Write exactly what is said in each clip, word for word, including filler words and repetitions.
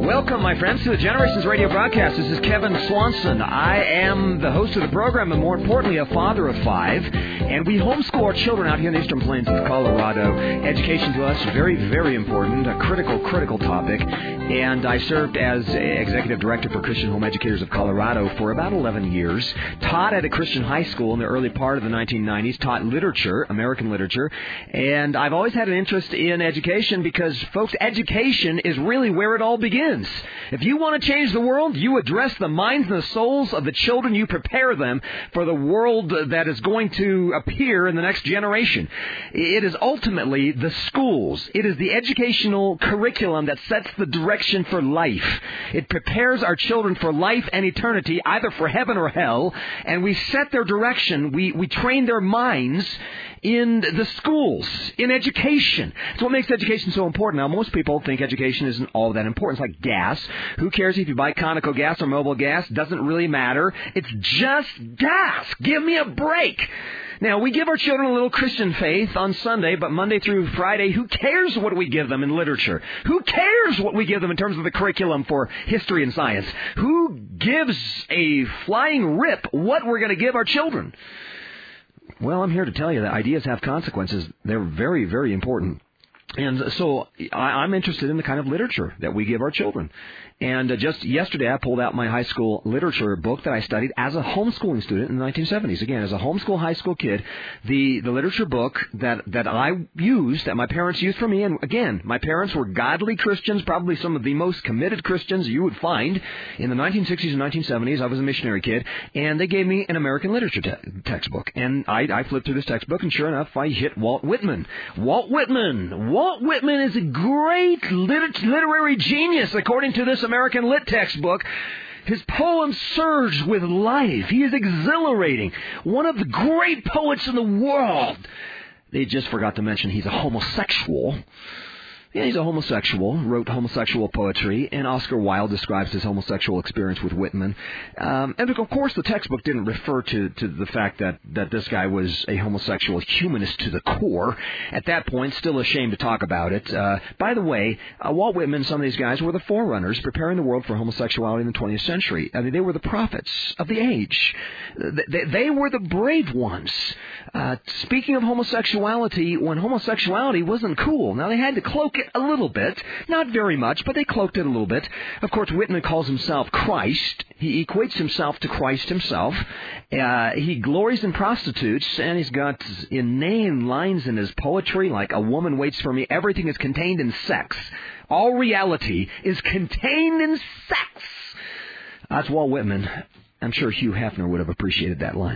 Welcome, my friends, to the Generations Radio broadcast. This is Kevin Swanson. I am the host of the program, and more importantly, a father of five. And we homeschool our children out here in the Eastern Plains of Colorado. Education to us, very, very important, a critical, critical topic. And I served as Executive Director for Christian Home Educators of Colorado for about eleven years. Taught at a Christian high school in the early part of the nineteen nineties. Taught literature, American literature. And I've always had an interest in education because, folks, education is really where it all begins. If you want to change the world, you address the minds and the souls of the children. You prepare them for the world that is going to appear in the next generation. It is ultimately the schools. It is the educational curriculum that sets the direction for life. It prepares our children for life and eternity, either for heaven or hell, and we set their direction. We, we train their minds in the schools, in education. It's what makes education so important. Now, most people think education isn't all that important. It's like gas. Who cares if you buy Conoco gas or Mobil gas? Doesn't really matter. It's just gas. Give me a break. Now, we give our children a little Christian faith on Sunday, but Monday through Friday, who cares what we give them in literature? Who cares what we give them in terms of the curriculum for history and science? Who gives a flying rip what we're going to give our children? Well, I'm here to tell you that ideas have consequences. They're very, very important. And so I'm interested in the kind of literature that we give our children. And uh, just yesterday, I pulled out my high school literature book that I studied as a homeschooling student in the nineteen seventies. Again, as a homeschool high school kid, the, the literature book that, that I used, that my parents used for me, and again, my parents were godly Christians, probably some of the most committed Christians you would find in the nineteen sixties and nineteen seventies. I was a missionary kid, and they gave me an American literature te- textbook. And I, I flipped through this textbook, and sure enough, I hit Walt Whitman. Walt Whitman! Walt Whitman is a great lit- literary genius, according to this American Lit textbook. His poems surge with life. He is exhilarating. One of the great poets in the world. They just forgot to mention he's a homosexual. Yeah, he's a homosexual, wrote homosexual poetry, and Oscar Wilde describes his homosexual experience with Whitman. Um, and, of course, the textbook didn't refer to, to the fact that, that this guy was a homosexual humanist to the core. At that point, still ashamed to talk about it. Uh, by the way, uh, Walt Whitman and some of these guys were the forerunners preparing the world for homosexuality in the twentieth century. I mean, they were the prophets of the age. They, they were the brave ones. Uh, speaking of homosexuality, when homosexuality wasn't cool, now they had to cloak it a little bit, not very much, but they cloaked it a little bit. Of course, Whitman calls himself Christ. He equates himself to Christ himself. Uh, he glories in prostitutes, and he's got inane lines in his poetry like, "A woman waits for me. Everything is contained in sex. All reality is contained in sex." That's Walt Whitman. I'm sure Hugh Hefner would have appreciated that line.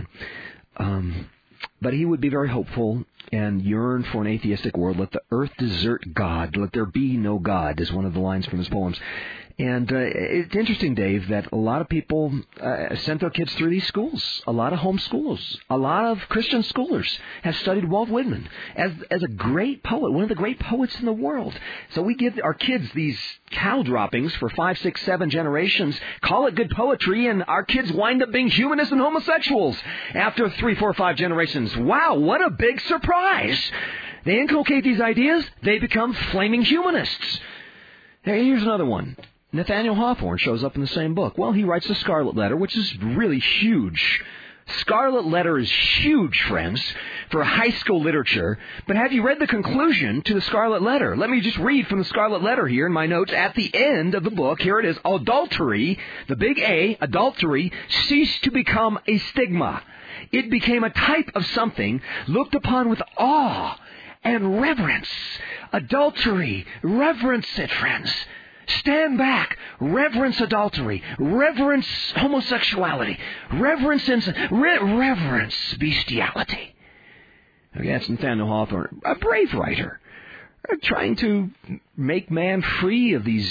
Um... But he would be very hopeful and yearn for an atheistic world. Let the earth desert God. Let there be no God is one of the lines from his poems. And uh, it's interesting, Dave, that a lot of people uh, sent their kids through these schools. A lot of homeschoolers, a lot of Christian scholars have studied Walt Whitman as as a great poet, one of the great poets in the world. So we give our kids these cow droppings for five, six, seven generations, call it good poetry, and our kids wind up being humanists and homosexuals after three, four, five generations. Wow, what a big surprise. They inculcate these ideas, they become flaming humanists. Hey, here's another one. Nathaniel Hawthorne shows up in the same book. Well, he writes the Scarlet Letter, which is really huge. Scarlet Letter is huge, friends, for high school literature. But have you read the conclusion to the Scarlet Letter? Let me just read from the Scarlet Letter here in my notes. At the end of the book, here it is. Adultery, the big A, adultery, ceased to become a stigma. It became a type of something looked upon with awe and reverence. Adultery, reverence it, friends. Stand back, reverence adultery, reverence homosexuality, reverence ins- re- reverence bestiality. Okay, that's Nathaniel Hawthorne, a brave writer, trying to make man free of these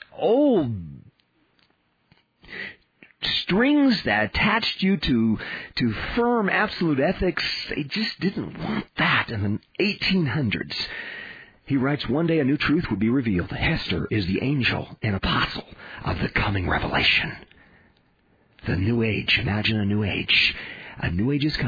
old strings that attached you to to firm absolute ethics. They just didn't want that in the eighteen hundreds. He writes, one day a new truth would be revealed. Hester is the angel and apostle of the coming revelation. The new age. Imagine a new age. A new age is coming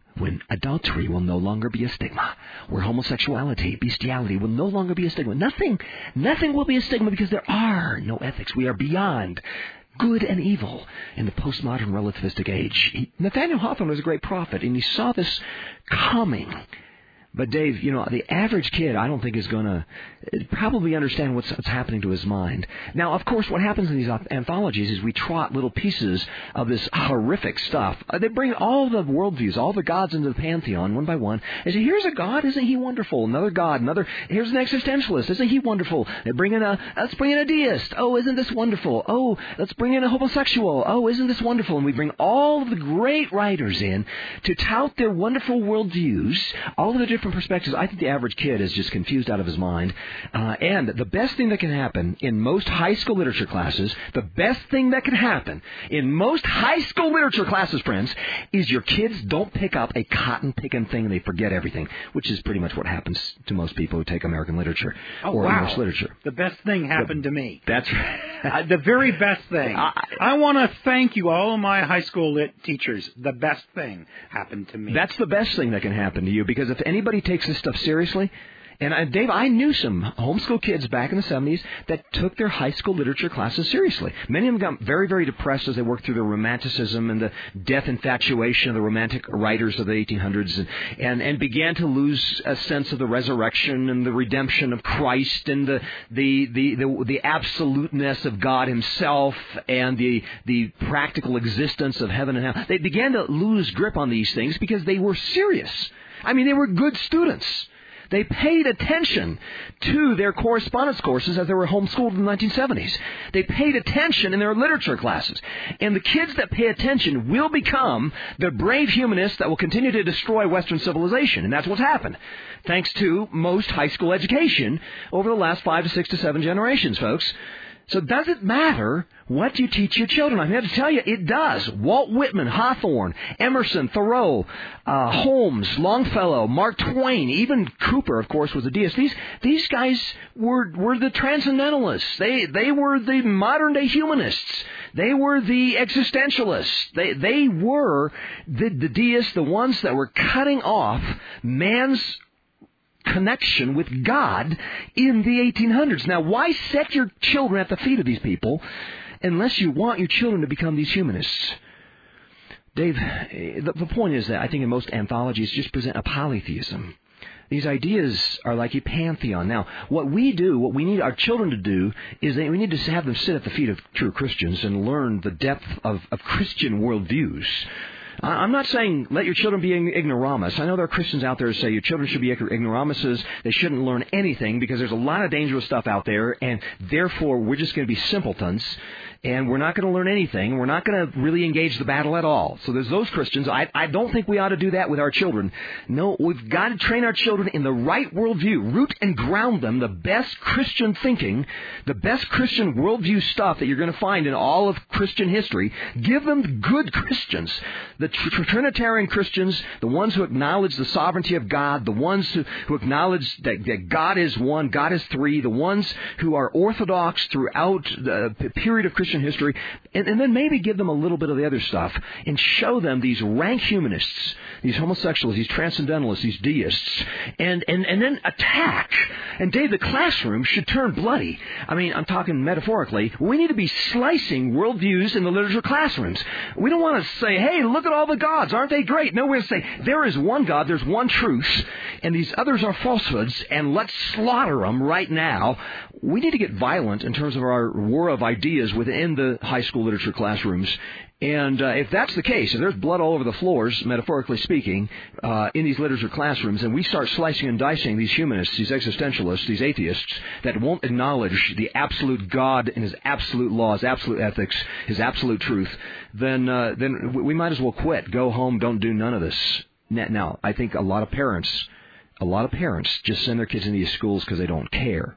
when adultery will no longer be a stigma, where homosexuality, bestiality will no longer be a stigma. Nothing, nothing will be a stigma because there are no ethics. We are beyond good and evil in the postmodern relativistic age. He, Nathaniel Hawthorne was a great prophet, and he saw this coming. But Dave, you know, the average kid, I don't think is going to probably understand what's, what's happening to his mind. Now, of course, what happens in these anthologies is we trot little pieces of this horrific stuff. Uh, they bring all the worldviews, all the gods into the pantheon, one by one. They say, here's a god, isn't he wonderful? Another god, another, here's an existentialist, isn't he wonderful? They bring in a, let's bring in a deist. Oh, isn't this wonderful? Oh, let's bring in a homosexual. Oh, isn't this wonderful? And we bring all of the great writers in to tout their wonderful worldviews, all of the different perspectives. I think the average kid is just confused out of his mind. Uh, and the best thing that can happen in most high school literature classes, the best thing that can happen in most high school literature classes, friends, is your kids don't pick up a cotton-picking thing and they forget everything, which is pretty much what happens to most people who take American literature oh, or wow. English literature. The best thing happened the, to me. That's right. uh, the very best thing. I, I want to thank you, all of my high school lit teachers. The best thing happened to me. That's the best thing that can happen to you, because if anybody takes this stuff seriously, and I, Dave, I knew some homeschool kids back in the seventies that took their high school literature classes seriously. Many of them got very, very depressed as they worked through the romanticism and the death infatuation of the romantic writers of the eighteen hundreds, and, and, and began to lose a sense of the resurrection and the redemption of Christ and the the, the, the, the absoluteness of God himself and the, the practical existence of heaven and hell. They began to lose grip on these things because they were serious. I mean, they were good students. They paid attention to their correspondence courses as they were homeschooled in the nineteen seventies. They paid attention in their literature classes. And the kids that pay attention will become the brave humanists that will continue to destroy Western civilization. And that's what's happened, thanks to most high school education over the last five to six to seven generations, folks. So does it matter what you teach your children? I'm here to tell you it does. Walt Whitman, Hawthorne, Emerson, Thoreau, uh, Holmes, Longfellow, Mark Twain, even Cooper, of course, was a deist. These these guys were were the transcendentalists. They they were the modern day humanists. They were the existentialists. They they were the, the deists, the ones that were cutting off man's connection with God in the eighteen hundreds. Now, why set your children at the feet of these people unless you want your children to become these humanists? Dave, the, the point is that I think in most anthologies just present a polytheism. These ideas are like a pantheon. Now, what we do, what we need our children to do, is that we need to have them sit at the feet of true Christians and learn the depth of, of Christian worldviews. I'm not saying let your children be ignoramus. I know there are Christians out there who say your children should be ignoramuses. They shouldn't learn anything because there's a lot of dangerous stuff out there, and therefore we're just going to be simpletons, and we're not going to learn anything. We're not going to really engage the battle at all. So there's those Christians. I, I don't think we ought to do that with our children. No, we've got to train our children in the right worldview, root and ground them, the best Christian thinking, the best Christian worldview stuff that you're going to find in all of Christian history. Give them good Christians, the tr- Trinitarian Christians, the ones who acknowledge the sovereignty of God, the ones who, who acknowledge that, that God is one, God is three, the ones who are orthodox throughout the period of Christian history, and, and then maybe give them a little bit of the other stuff and show them these rank humanists, these homosexuals, these transcendentalists, these deists, and, and, and then attack. And Dave, the classroom should turn bloody. I mean, I'm talking metaphorically. We need to be slicing worldviews in the literature classrooms. We don't want to say, hey, look at all the gods. Aren't they great? No, we're going to say, there is one God, there's one truth, and these others are falsehoods, and let's slaughter them right now. We need to get violent in terms of our war of ideas within the high school literature classrooms. And uh, if that's the case, if there's blood all over the floors, metaphorically speaking, uh, in these literature classrooms, and we start slicing and dicing these humanists, these existentialists, these atheists that won't acknowledge the absolute God and his absolute laws, absolute ethics, his absolute truth, then uh, then we might as well quit. Go home. Don't do none of this. Now, I think a lot of parents, a lot of parents just send their kids into these schools because they don't care.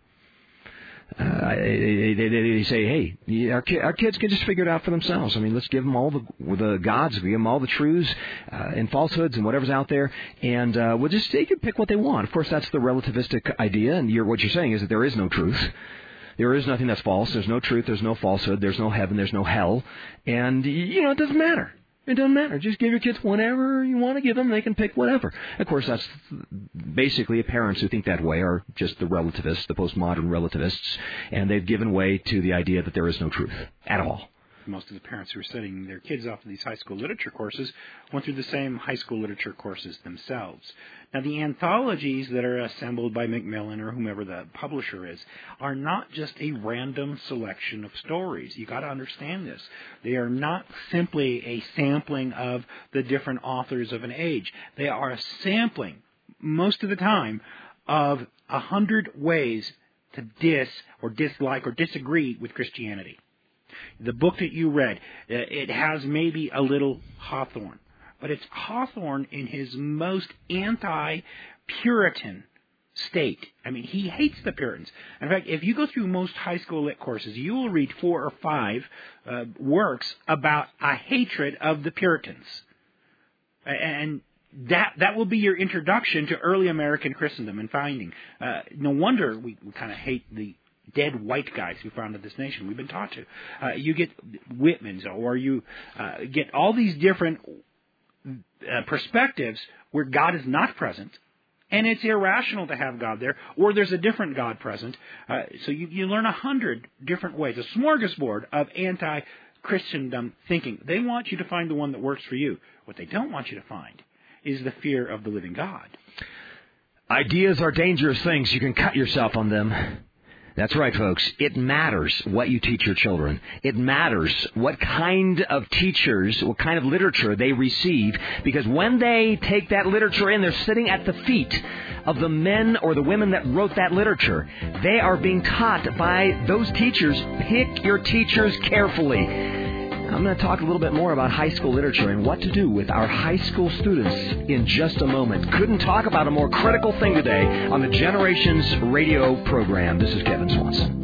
Uh, they, they, they say, hey, our, ki- our kids can just figure it out for themselves. I mean, let's give them all the, the gods, give them all the truths uh, and falsehoods and whatever's out there, and uh, we'll just they can pick what they want. Of course, that's the relativistic idea, and you're, what you're saying is that there is no truth. There is nothing that's false. There's no truth. There's no falsehood. There's no heaven. There's no hell. And, you know, it doesn't matter. It doesn't matter. Just give your kids whatever you want to give them. They can pick whatever. Of course, that's basically parents who think that way are just the relativists, the postmodern relativists, and they've given way to the idea that there is no truth at all. Most of the parents who are setting their kids off to these high school literature courses went through the same high school literature courses themselves. Now, the anthologies that are assembled by Macmillan or whomever the publisher is are not just a random selection of stories. You got to understand this. They are not simply a sampling of the different authors of an age. They are a sampling, most of the time, of a hundred ways to dis or dislike or disagree with Christianity. The book that you read, it has maybe a little Hawthorne, but it's Hawthorne in his most anti-Puritan state. I mean, he hates the Puritans. In fact, if you go through most high school lit courses, you will read four or five uh, works about a hatred of the Puritans. And that that will be your introduction to early American Christendom and finding. Uh, no wonder we, we kind of hate the dead white guys who founded this nation. We've been taught to. Uh, you get Whitman's, or you uh, get all these different uh, perspectives where God is not present, and it's irrational to have God there, or there's a different God present. Uh, so you, you learn a hundred different ways, a smorgasbord of anti-Christendom thinking. They want you to find the one that works for you. What they don't want you to find is the fear of the living God. Ideas are dangerous things. You can cut yourself on them. That's right, folks. It matters what you teach your children. It matters what kind of teachers, what kind of literature they receive, because when they take that literature in, they're sitting at the feet of the men or the women that wrote that literature. They are being taught by those teachers. Pick your teachers carefully. I'm going to talk a little bit more about high school literature and what to do with our high school students in just a moment. Couldn't talk about a more critical thing today on the Generations Radio program. This is Kevin Swanson.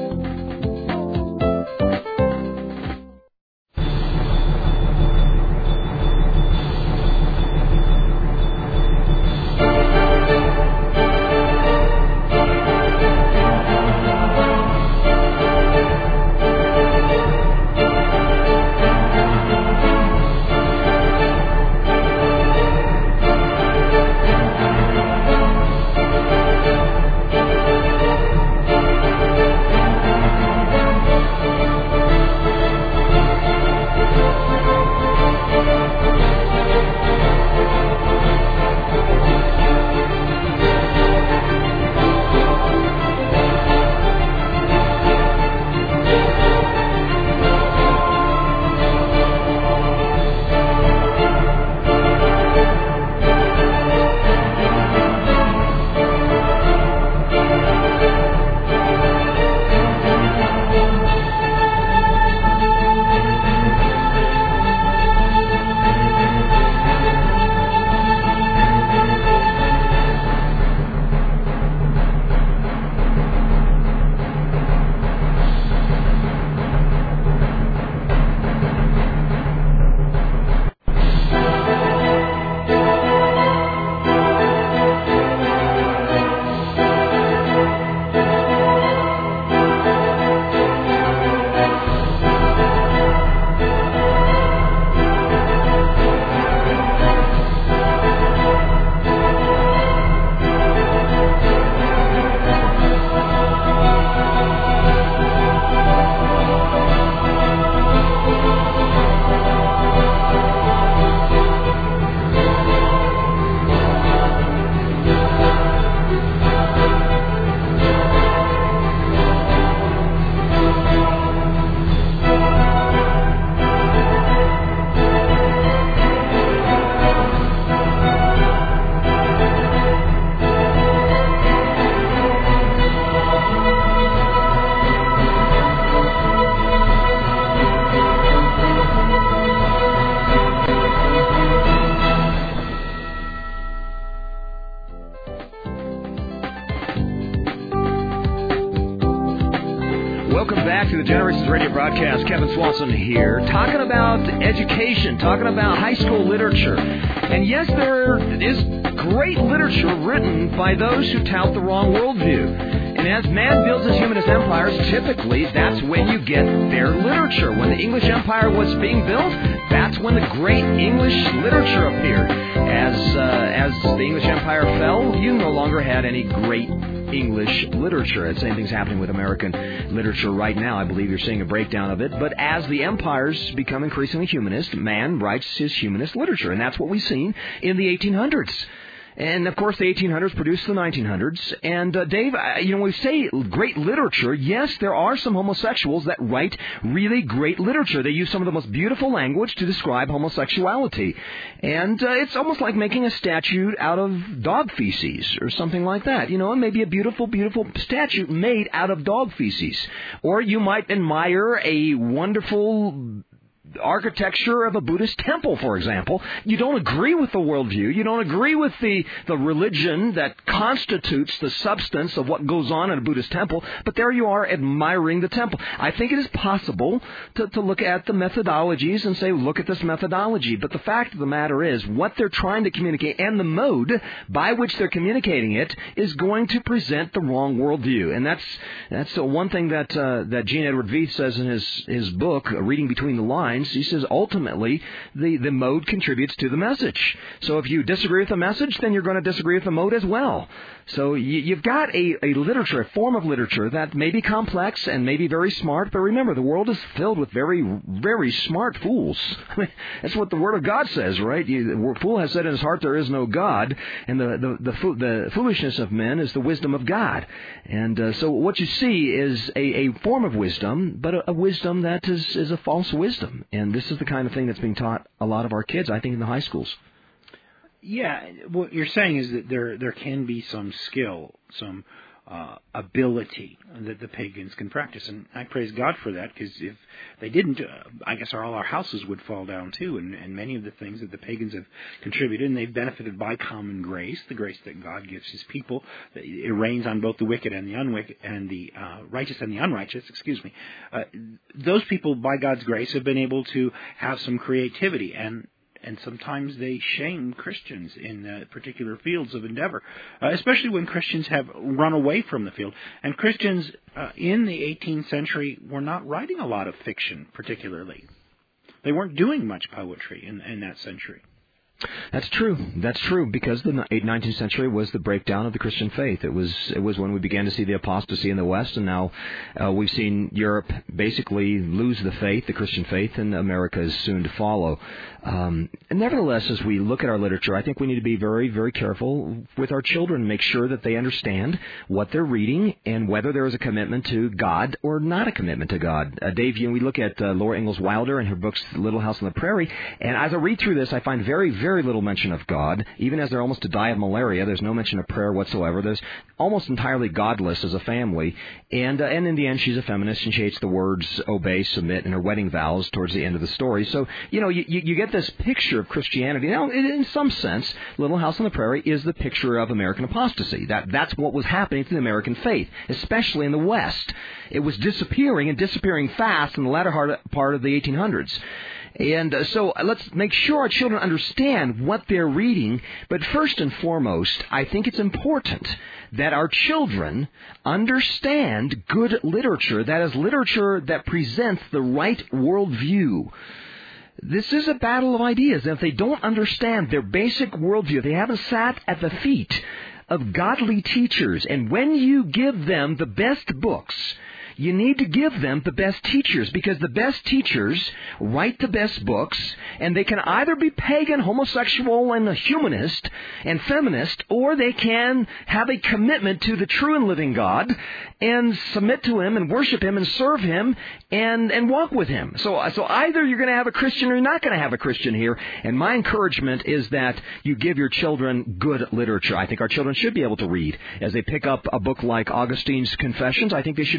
back to the Generations Radio broadcast. Kevin Swanson here, talking about education, talking about high school literature. And yes, there is great literature written by those who tout the wrong worldview. And as man builds his humanist empires, typically that's when you get their literature. When the English Empire was being built, that's when the great English literature appeared. As uh, as the English Empire fell, you no longer had any great English literature. The same thing's happening with American literature right now. I believe you're seeing a breakdown of it. But as the empires become increasingly humanist, man writes his humanist literature. And that's what we've seen in the eighteen hundreds. And, of course, the eighteen hundreds produced the nineteen hundreds. And, uh, Dave, you know, when we say great literature, yes, there are some homosexuals that write really great literature. They use some of the most beautiful language to describe homosexuality. And uh, it's almost like making a statue out of dog feces or something like that. You know, and maybe a beautiful, beautiful statue made out of dog feces. Or you might admire a wonderful architecture of a Buddhist temple, for example. You don't agree with the worldview. You don't agree with the, the religion that constitutes the substance of what goes on in a Buddhist temple, but there you are admiring the temple. I think it is possible to, to look at the methodologies and say, look at this methodology. But the fact of the matter is, what they're trying to communicate and the mode by which they're communicating it is going to present the wrong worldview. And that's that's the one thing that uh, that Gene Edward Veith says in his, his book, Reading Between the Lines. He says ultimately the, the mode contributes to the message. So if you disagree with the message, then you're going to disagree with the mode as well. So you, you've got a, a literature, a form of literature that may be complex and may be very smart, but remember, the world is filled with very, very smart fools. I mean, that's what the Word of God says, right? You, the fool has said in his heart there is no God, and the, the, the, fo- the foolishness of men is the wisdom of God. And uh, so what you see is a, a form of wisdom, but a, a wisdom that is, is a false wisdom. And this is the kind of thing that's being taught a lot of our kids, I think, in the high schools. Yeah, what you're saying is that there there can be some skill, some uh, ability that the pagans can practice, and I praise God for that, because if they didn't, uh, I guess all our houses would fall down too, and, and many of the things that the pagans have contributed, and they've benefited by common grace, the grace that God gives His people. It rains on both the wicked and the unwicked, and the uh, righteous and the unrighteous. Excuse me. Uh, those people, by God's grace, have been able to have some creativity, and And sometimes they shame Christians in uh, particular fields of endeavor, uh, especially when Christians have run away from the field. And Christians uh, in the eighteenth century were not writing a lot of fiction, particularly. They weren't doing much poetry in, in that century. That's true. That's true, because the nineteenth century was the breakdown of the Christian faith. It was it was when we began to see the apostasy in the West, and now uh, we've seen Europe basically lose the faith, the Christian faith, and America is soon to follow. Um, and nevertheless, as we look at our literature, I think we need to be very, very careful with our children, make sure that they understand what they're reading and whether there is a commitment to God or not a commitment to God. Uh, Dave, you know, we look at uh, Laura Ingalls Wilder and her books Little House on the Prairie, and as I read through this, I find very, very Very little mention of God. Even as they're almost to die of malaria, there's no mention of prayer whatsoever. There's almost entirely godless as a family. And uh, and in the end, she's a feminist, and she hates the words obey, submit, and her wedding vows towards the end of the story. So, you know, you, you get this picture of Christianity. Now, in some sense, Little House on the Prairie is the picture of American apostasy. That That's what was happening to the American faith, especially in the West. It was disappearing, and disappearing fast in the latter part of the eighteen hundreds. And uh, so let's make sure our children understand what they're reading. But first and foremost, I think it's important that our children understand good literature. That is, literature that presents the right worldview. This is a battle of ideas. And if they don't understand their basic worldview, if they haven't sat at the feet of godly teachers, and when you give them the best books, you need to give them the best teachers, because the best teachers write the best books, and they can either be pagan, homosexual, and a humanist and feminist, or they can have a commitment to the true and living God and submit to Him and worship Him and serve Him and, and walk with Him. So, so either you're going to have a Christian or you're not going to have a Christian here. And my encouragement is that you give your children good literature. I think our children should be able to read. As they pick up a book like Augustine's Confessions, I think they should be able to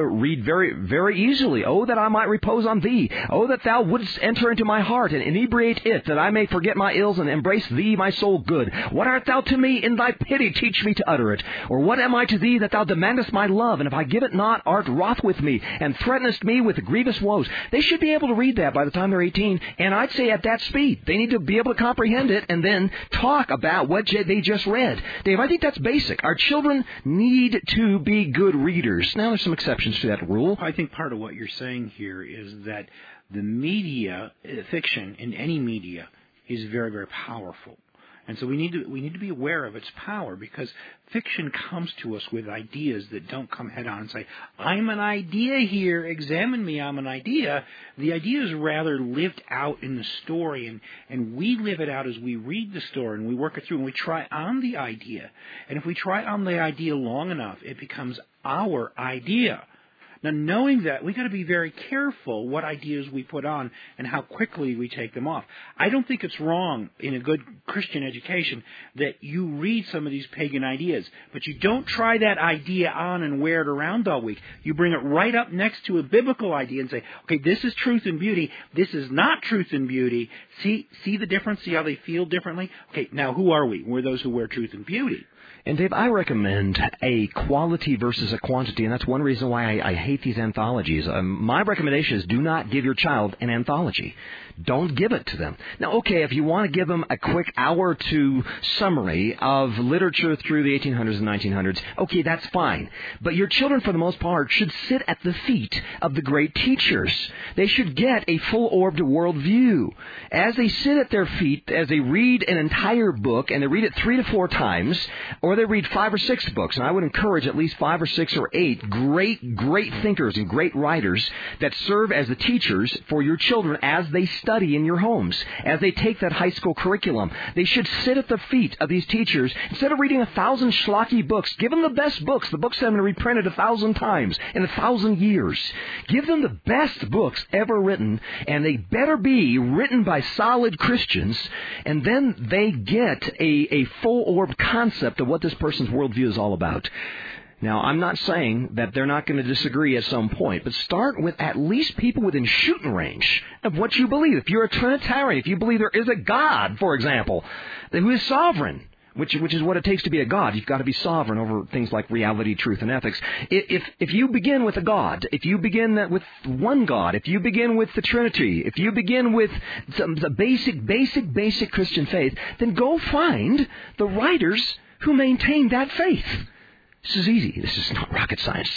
read very, very easily. Oh, that I might repose on thee. Oh, that thou wouldst enter into my heart and inebriate it, that I may forget my ills and embrace thee, my soul good. What art thou to me? In thy pity teach me to utter it. Or what am I to thee that thou demandest my love? And if I give it not, art wroth with me, and threatenest me with grievous woes. They should be able to read that by the time they're eighteen, and I'd say at that speed. They need to be able to comprehend it and then talk about what they just read. Dave, I think that's basic. Our children need to be good readers. Now, there's some exceptions to that rule. I think part of what you're saying here is that the media, fiction in any media, is very, very powerful. And so we need to we need to be aware of its power, because fiction comes to us with ideas that don't come head on and say, I'm an idea here, examine me, I'm an idea. The idea is rather lived out in the story, and, and we live it out as we read the story and we work it through and we try on the idea. And if we try on the idea long enough, it becomes our idea. Now, knowing that, we've got to be very careful what ideas we put on and how quickly we take them off. I don't think it's wrong in a good Christian education that you read some of these pagan ideas, but you don't try that idea on and wear it around all week. You bring it right up next to a biblical idea and say, okay, this is truth and beauty. This is not truth and beauty. See, see the difference? See how they feel differently? Okay, now who are we? We're those who wear truth and beauty. And, Dave, I recommend a quality versus a quantity, and that's one reason why I, I hate these anthologies. Um, my recommendation is do not give your child an anthology. Don't give it to them. Now, okay, if you want to give them a quick hour or two summary of literature through the eighteen hundreds and nineteen hundreds, okay, that's fine. But your children, for the most part, should sit at the feet of the great teachers. They should get a full-orbed worldview. As they sit at their feet, as they read an entire book, and they read it three to four times, or they read five or six books, and I would encourage at least five or six or eight great, great thinkers and great writers that serve as the teachers for your children as they study in your homes, as they take that high school curriculum. They should sit at the feet of these teachers. Instead of reading a thousand schlocky books, give them the best books, the books that have been reprinted a thousand times in a thousand years. Give them the best books ever written, and they better be written by solid Christians, and then they get a, a full-orbed concept of what this person's worldview is all about. Now, I'm not saying that they're not going to disagree at some point, but start with at least people within shooting range of what you believe. If you're a Trinitarian, if you believe there is a God, for example, who is sovereign, which which is what it takes to be a God. You've got to be sovereign over things like reality, truth, and ethics. If if you begin with a God, if you begin with one God, if you begin with the Trinity, if you begin with some the basic, basic, basic Christian faith, then go find the writers who maintain that faith. This is easy. This is not rocket science.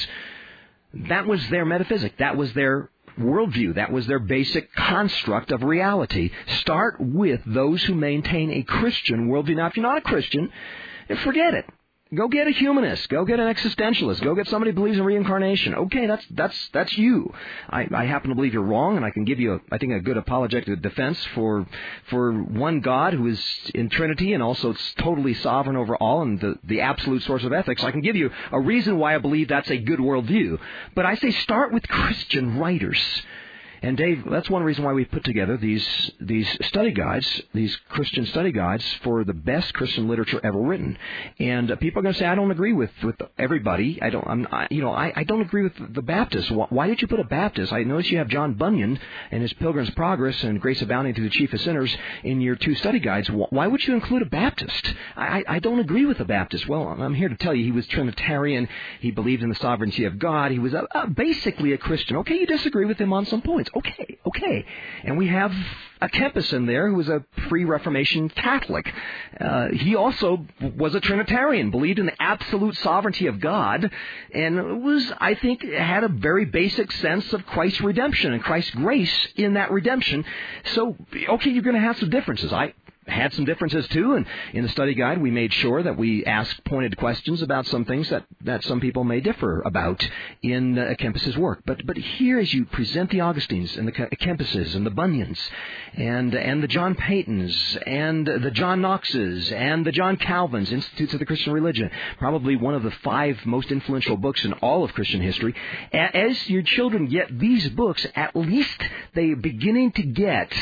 That was their metaphysic. That was their worldview. That was their basic construct of reality. Start with those who maintain a Christian worldview. Now, if you're not a Christian, forget it. Go get a humanist. Go get an existentialist. Go get somebody who believes in reincarnation. Okay, that's that's that's you. I, I happen to believe you're wrong, and I can give you, a, I think, a good apologetic defense for for one God who is in Trinity and also totally sovereign over all and the, the absolute source of ethics. I can give you a reason why I believe that's a good worldview. But I say start with Christian writers. And Dave, that's one reason why we put together these these study guides, these Christian study guides for the best Christian literature ever written. And uh, people are going to say, I don't agree with, with everybody. I don't, I'm, I, you know, I, I don't agree with the Baptists. Why, why did you put a Baptist? I notice you have John Bunyan and his Pilgrim's Progress and Grace Abounding to the Chief of Sinners in your two study guides. Why would you include a Baptist? I, I don't agree with the Baptist. Well, I'm here to tell you he was Trinitarian. He believed in the sovereignty of God. He was a, a, basically a Christian. Okay, you disagree with him on some points. Okay, okay. And we have a Kempis in there who was a pre-Reformation Catholic. Uh, he also was a Trinitarian, believed in the absolute sovereignty of God, and was, I think, had a very basic sense of Christ's redemption and Christ's grace in that redemption. So, okay, you're going to have some differences. I had some differences too, and in the study guide we made sure that we asked pointed questions about some things that, that some people may differ about in uh, Kempis's work. But but here, as you present the Augustines and the Kempises and the Bunyans and and the John Paytons and the John Knoxes and the John Calvins, Institutes of the Christian Religion, probably one of the five most influential books in all of Christian history, as your children get these books, at least they're beginning to get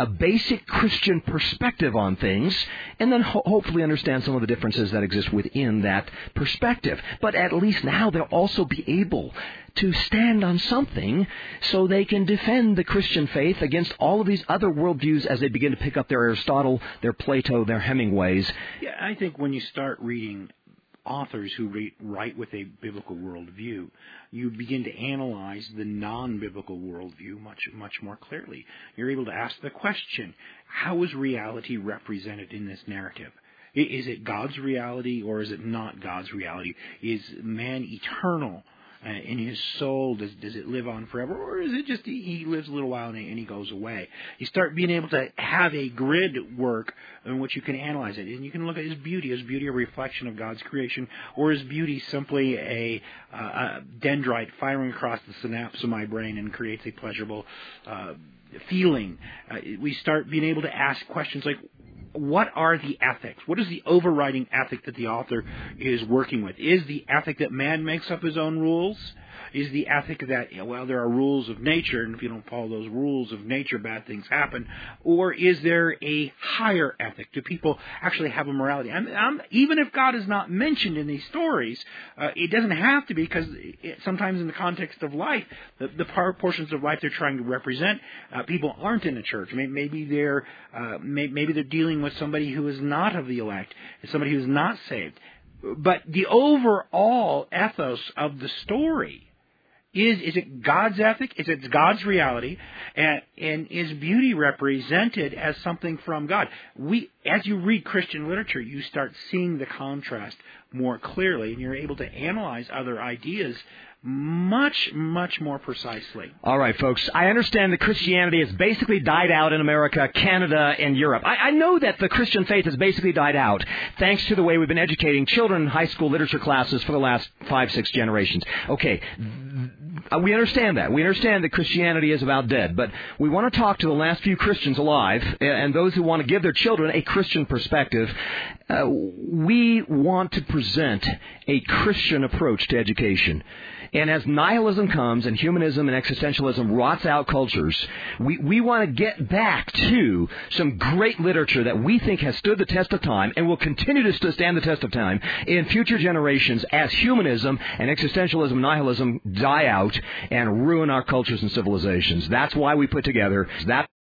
a basic Christian perspective on things, and then ho- hopefully understand some of the differences that exist within that perspective. But at least now they'll also be able to stand on something so they can defend the Christian faith against all of these other worldviews as they begin to pick up their Aristotle, their Plato, their Hemingways. Yeah, I think when you start reading authors who read, write with a biblical worldview, you begin to analyze the non-biblical worldview much, much more clearly. You're able to ask the question, how is reality represented in this narrative? Is it God's reality or is it not God's reality? Is man eternal uh, in his soul? Does, does it live on forever? Or is it just he, he lives a little while and he, and he goes away? You start being able to have a grid work in which you can analyze it. And you can look at his beauty. Is beauty a reflection of God's creation? Or is beauty simply a, uh, a dendrite firing across the synapse of my brain and creates a pleasurable uh, feeling? Uh, we start being able to ask questions like, what are the ethics? What is the overriding ethic that the author is working with? Is the ethic that man makes up his own rules? Is the ethic that, well, there are rules of nature, and if you don't follow those rules of nature, bad things happen? Or is there a higher ethic? Do people actually have a morality? I'm, I'm, even if God is not mentioned in these stories, uh, it doesn't have to be, because it, sometimes in the context of life, the, the par- portions of life they're trying to represent, uh, people aren't in the church. Maybe they're uh, maybe they're dealing with somebody who is not of the elect, somebody who is not saved. But the overall ethos of the story Is is it God's ethic? Is it God's reality? And, and is beauty represented as something from God? We, as you read Christian literature, you start seeing the contrast more clearly, and you're able to analyze other ideas much, much more precisely. All right, folks. I understand that Christianity has basically died out in America, Canada, and Europe. I, I know that the Christian faith has basically died out thanks to the way we've been educating children in high school literature classes for the last five, six generations. Okay, we understand that. We understand that Christianity is about dead, but we want to talk to the last few Christians alive and those who want to give their children a Christian perspective. Uh, we want to present a Christian approach to education. And as nihilism comes and humanism and existentialism rots out cultures, we, we want to get back to some great literature that we think has stood the test of time and will continue to stand the test of time in future generations as humanism and existentialism and nihilism die out and ruin our cultures and civilizations. That's why we put together that